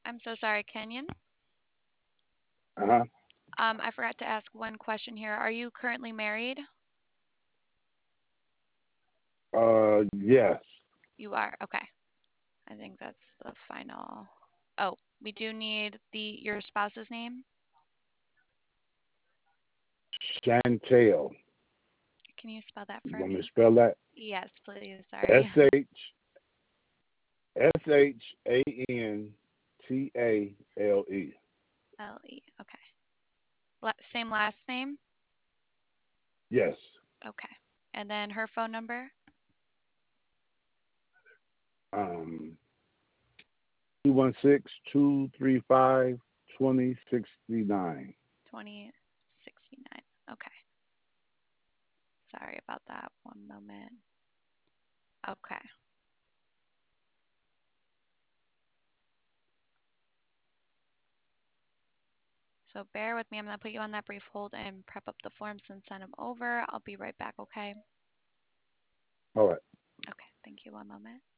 I'm so sorry, Kenyon. Uh-huh. I forgot to ask one question here. Are you currently married? Yes. You are. Okay. I think that's the final. Oh, we do need your spouse's name. Chantel. Can you spell that You for want me to me? spell that? Yes, please. S Sorry. H Shantale. L-E. Okay. Same last name? Yes. Okay. And then her phone number? Um, 216-235-2069. 2069. Okay. Sorry about that. One moment. Okay. So bear with me. I'm going to put you on that brief hold and prep up the forms and send them over. I'll be right back, okay? All right. Okay. Thank you. One moment.